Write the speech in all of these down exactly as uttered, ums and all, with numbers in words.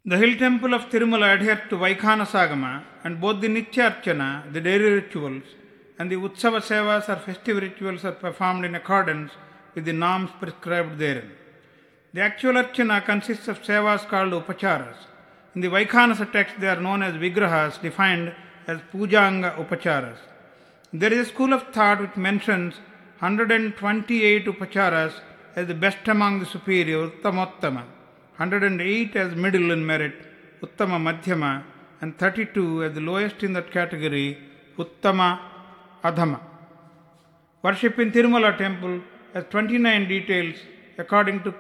The hill temple of Tirumala adheres to Vaikhanasagama, and both the Nitya Archana, the daily rituals, and the Utsava Sevas or festive rituals are performed in accordance with the norms prescribed therein. The actual Archana consists of Sevas called Upacharas. In the Vaikhanasa text, they are known as Vigrahas, defined as Pujanga Upacharas. There is a school of thought which mentions one hundred twenty-eight Upacharas as the best among the superior, Uttamottama, one hundred eight as middle in merit, Uttama Madhyama, and thirty-two as the lowest in that category, Uttama Adhama. Worship in Tirumala temple has twenty-nine details according to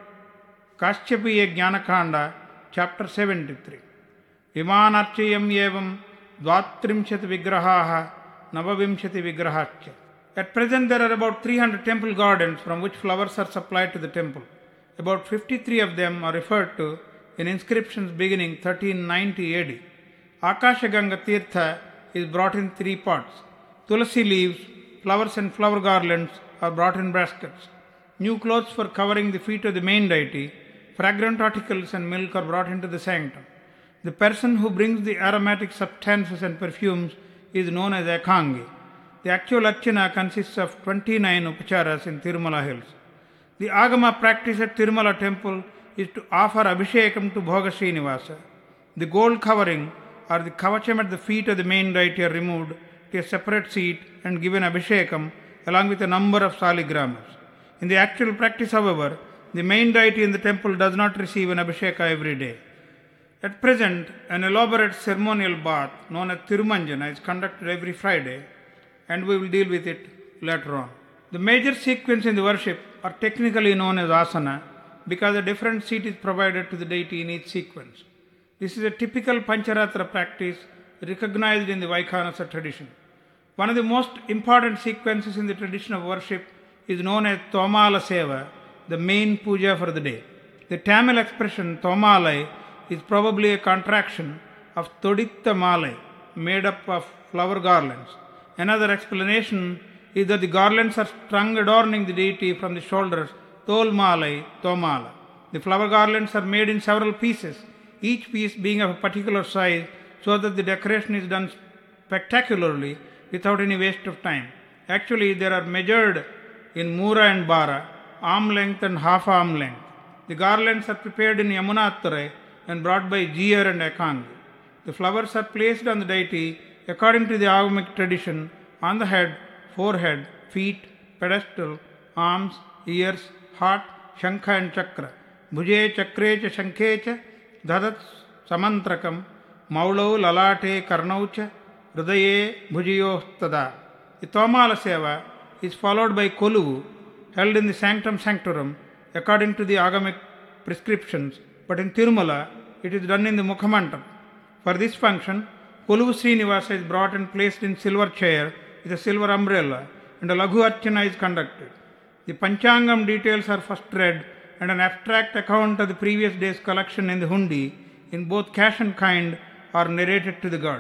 Kasyapīya Jnanakanda, chapter seventy-three. Vimanarchayam yevam dvatrimshat vigrahaha navavimshati vigrahascha. At present there are about three hundred temple gardens from which flowers are supplied to the temple. About fifty-three of them are referred to in inscriptions beginning thirteen ninety A D. Akashaganga Tirtha is brought in three pots. Tulasi leaves, flowers and flower garlands are brought in baskets. New clothes for covering the feet of the main deity, fragrant articles and milk are brought into the sanctum. The person who brings the aromatic substances and perfumes is known as Ekangi. The actual Archana consists of twenty-nine Upacharas in Tirumala hills. The Agama practice at Tirumala temple is to offer Abhishekam to Bhoga Srinivasa. The gold covering or the kavacham at the feet of the main deity are removed to a separate seat and given Abhishekam along with a number of saligramas. In the actual practice, however, the main deity in the temple does not receive an Abhisheka every day. At present, an elaborate ceremonial bath known as Tirumanjana is conducted every Friday, and we will deal with it later on. The major sequence in the worship are technically known as asana because a different seat is provided to the deity in each sequence. This is a typical Pancharatra practice recognized in the Vaikhanasa tradition. One of the most important sequences in the tradition of worship is known as Tomala Seva, the main puja for the day. The Tamil expression Tomalai is probably a contraction of Toditta Malai, made up of flower garlands. Another explanation is that the garlands are strung adorning the deity from the shoulders, Tol Malai, Tomala. The flower garlands are made in several pieces, each piece being of a particular size, so that the decoration is done spectacularly without any waste of time. Actually, they are measured in Mura and Bara, arm length and half arm length. The garlands are prepared in Yamunatare and brought by Jiyar and Ekangi. The flowers are placed on the deity according to the Agamic tradition on the head, forehead, feet, pedestal, arms, ears, heart, shankha and chakra. Bhuje chakrecha shankhecha dadat samantrakam maulau lalate karnaucha hridaye bhujiyo tada. The Tomala Seva is followed by Koluvu, held in the Sanctum Sanctorum according to the Agamic prescriptions, but in Tirumala it is done in the Mukhamantram. For this function, Koluvu Srinivasa is brought and placed in silver chair with a silver umbrella, and a Laghu Archana is conducted. The Panchangam details are first read, and an abstract account of the previous day's collection in the hundi, in both cash and kind, are narrated to the god.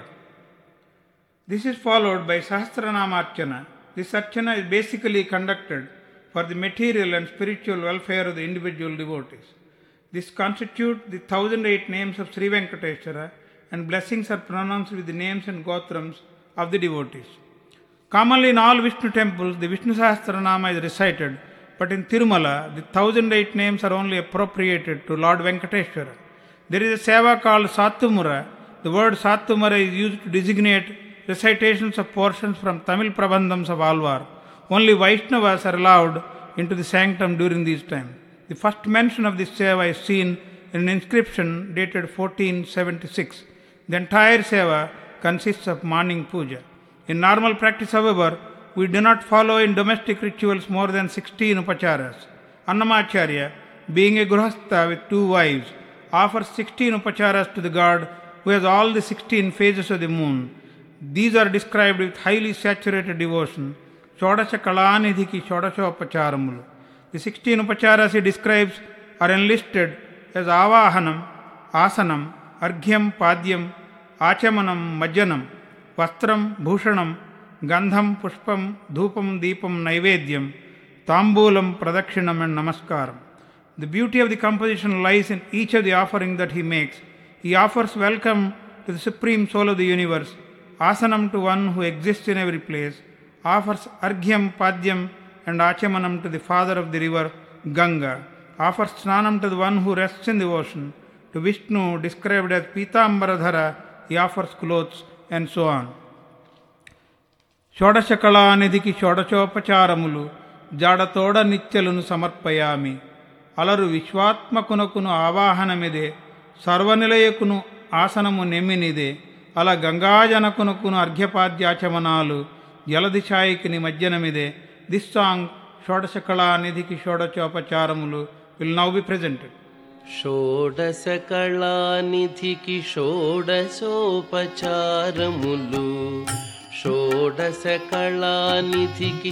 This is followed by Sahasranama Archana. This Archana is basically conducted for the material and spiritual welfare of the individual devotees. This constitutes the one thousand eight names of Sri Venkateshwara, and blessings are pronounced with the names and gotrams of the devotees. Commonly in all Vishnu temples, the Vishnu Sahasranama is recited, but in Tirumala, the one thousand eight names are only appropriated to Lord Venkateshwara. There is a seva called Satumura. The word Satumura is used to designate recitations of portions from Tamil Prabandhams of Alvar. Only Vaishnavas are allowed into the sanctum during these times. The first mention of this seva is seen in an inscription dated fourteen seventy-six. The entire seva consists of morning puja. In normal practice, however, we do not follow in domestic rituals more than sixteen upacharas. Annamacharya, being a grihastha with two wives, offers sixteen upacharas to the god who has all the sixteen phases of the moon. These are described with highly saturated devotion. Shodasha kalanidhiki shodasha upacharamulu. The sixteen upacharas he describes are enlisted as avahanam, asanam, arghyam, padyam, achamanam, majjanam, vastram, bhushanam, gandham, pushpam, dhupam, deepam, naivedyam, tambulam, pradakshinam and namaskaram. The beauty of the composition lies in each of the offering that he makes. He offers welcome to the supreme soul of the universe, asanam to one who exists in every place, offers arghyam, padyam and achamanam to the father of the river Ganga, offers snanam to the one who rests in the ocean, to Vishnu, described as Pitambaradhara, he offers clothes, and so on. షోడశకళానిధికి షోడశోపచారములు జాడతోడ నిత్యలును సమర్పయామి. అలరు విశ్వాత్మకునకును ఆవాహనమిదే, సర్వనిలయకును ఆసనము నెమ్మినిదే. అల గంగాజనకునకును అర్ఘ్యపాద్యాచమనాలు జలదిశాయికి నిమజ్జనమిదే. This song షోడశకళానిధికి షోడశోపచారములు విల్ నౌ బి ప్రెజెంటెడ్. షోడశకళానిధికి షోడశోపచారములు, షోడశకళానిధికి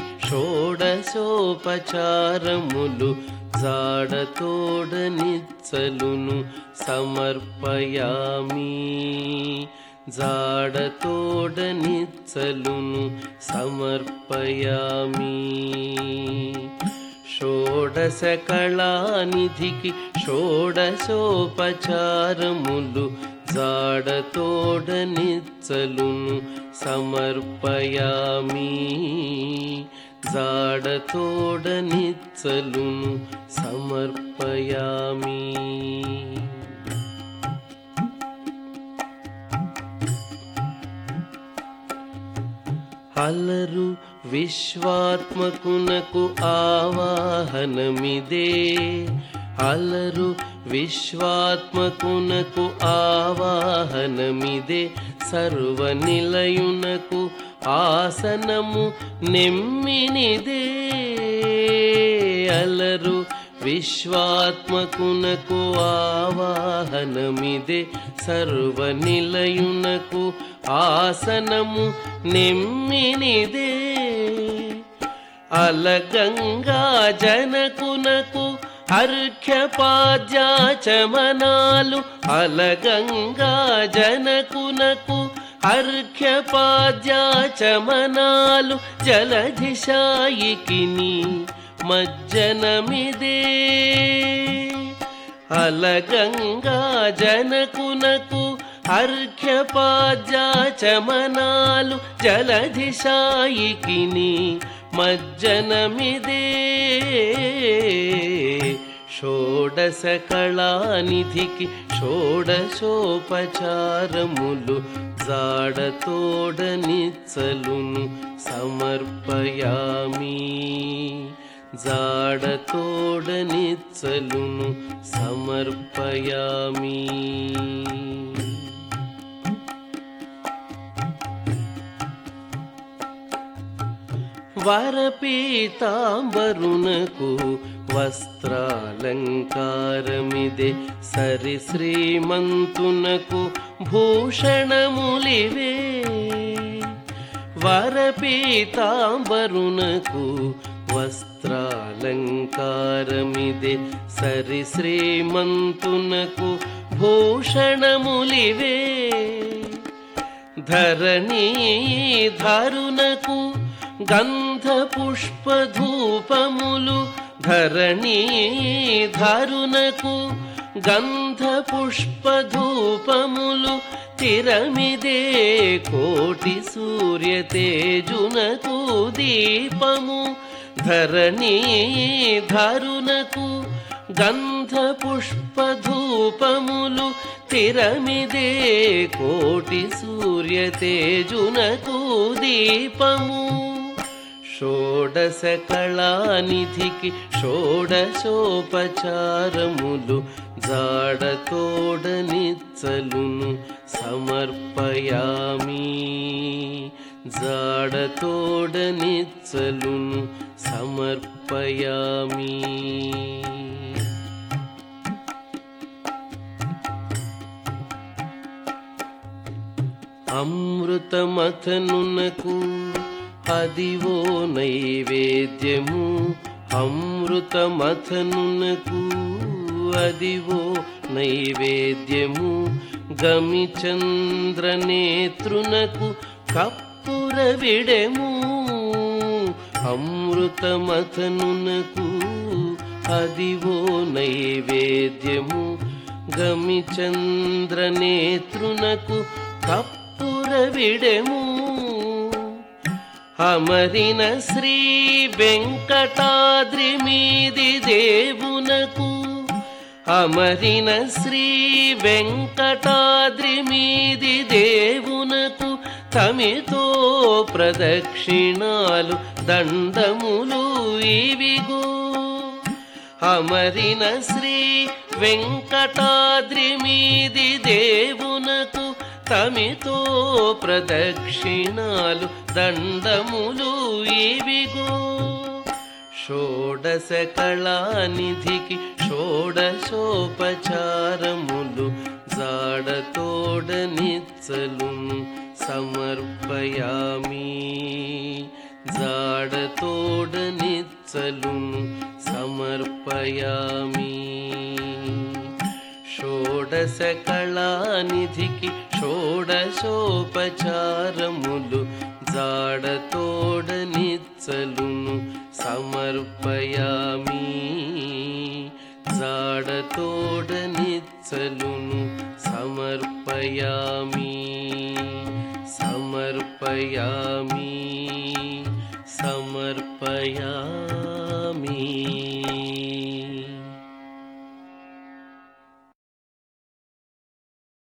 షోడశోపచారములు జాడతోడ నిచ్చలును సమర్పయామి. జాడతోడ నిచ్చలును సమర్పయామి. షోడశకళానిధికి షోడశోపచారములు జాడతోడ నిచ్చలును సమర్పయామి. జాడతోడ నిచ్చలును సమర్పయామి. అలరు విశ్వాత్మకునకు ఆవాహనమిదే. అలరు విశ్వాత్మకునకు ఆవాహనమిదే. సర్వనిలయునకు ఆసనము నెమ్మినిదే. అలరు విశ్వాత్మకునకు ఆవాహనమిదే. సర్వనిలయునకు ఆసనము నెమ్మినిదే. అలగంగా జనకునకు అర్ఘ్యపాద్యాచమనాలు. అలగంగా జనకునకు అర్ఘ్యపాద్యాచమనాలు జలధిశాయికిని మజ్జనమిదే. అలగంగా జనకునకు అర్ఘ్యపాద్యాచమనాలు జలధిశాయికిని మజ్జనమిదే. షోడశకళానిధికి షోడశోపచారములు జాడతోడ నిచ్చలును సమర్పయామి. జాడతోడ నిచ్చలును సమర్పయామి. వరపీతాంబరునకు వస్త్రాలంకారమిదే. సరి శ్రీమంతునకు భూషణములివే. వరపీతాంబరునకు వస్త్రాలంకారమిదే. సరి శ్రీమంతునకు భూషణములివే. ధరణీధరునకు గంధ పుష్పధూపములు. ధరణీధరునకు గంధ పుష్పధూపములు తిరమిదే. కోటి సూర్యతేజునకు దీపము. ధరణీధరునకు గంధ పుష్పధూపములు తిరమిదే. కోటి సూర్యతేజునకు దీపము. షోడశకళానిధికి షోడశోపచారములు జాడతోడ నిచ్చలును సమర్పయామి. జాడతోడ నిచ్చలును సమర్పయామి. అమృతమథనునకు అదివో నైవేద్యము. అమృతమథనునకు అదివో నైవేద్యము. గమిచంద్రనేత్రునకు కప్పుర విడెము. అమృతమథనునకు అదివో నైవేద్యము. గమిచంద్రనేత్రునకు కప్పుర విడెము అమరిన శ్రీ వెంకటాద్రి మీది దేవునకు అమరిన శ్రీ వెంకటాద్రి మీది దేవునకు తమితో ప్రదక్షిణాలు దండములు ఇవిగో అమరిన శ్రీ వెంకటాద్రి మీది దేవునకు తమితో ప్రదక్షిణాలు దండములు ఇవిగో షోడశ కళానిధికి షోడశోపచారములు జాడతోడ నిచ్చలును సమర్పయామి జాడతోడ నిచ్చలును సమర్పయామి షోడశ కళానిధికి షోడశోపచారములు జాడతోడ నిచ్చలును సమర్పయామి జాడతోడ నిచ్చలును సమర్పయామి సమర్పయామి సమర్పయామి